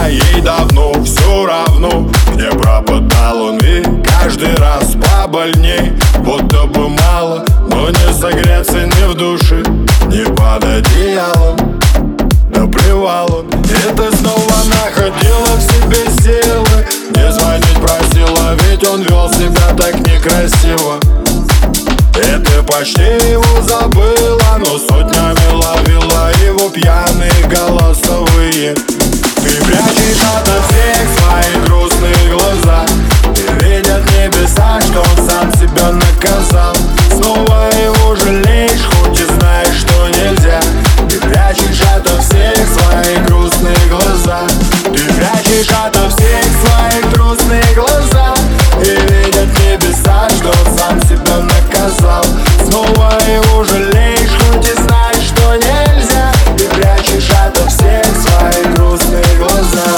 а ей давно все равно, где пропадал он, и каждый раз побольней. Будто бы мало, но не согреться ни в душе, ни под одеялом. Да плевал он, и ты снова находила в себе силы не звонить просила, ведь он вел себя так некрасиво. И ты почти его забыла, но сотнями ловила его пьяные голосовые. Ты прячешь ото всех свои грустные глаза, и видят небеса, что он сам себя наказал. Снова его жалеешь, хоть и знаешь, что нельзя. Ты прячешь ото всех свои грустные глаза, ты прячешь ото всех свои грустные глаза, и видят небеса, что он сам себя наказал. Снова его жалеешь, хоть и знаешь, что нельзя. Ты прячешь ото всех свои грустные глаза.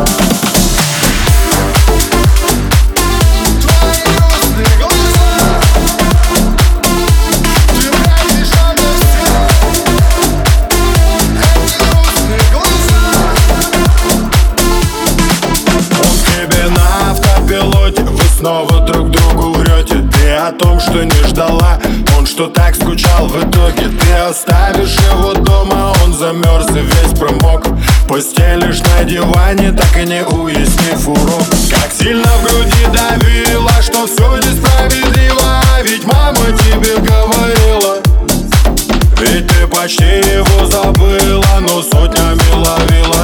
Вы снова друг другу врете. Ты о том, что не ждала, он что так скучал в итоге. Ты оставишь его дома, он замерз и весь промок. Постелишь на диване, так и не уяснив урок. Как сильно в груди давила, что все несправедливо. Ведь мама тебе говорила, ведь ты почти его забыла, но сотнями ловила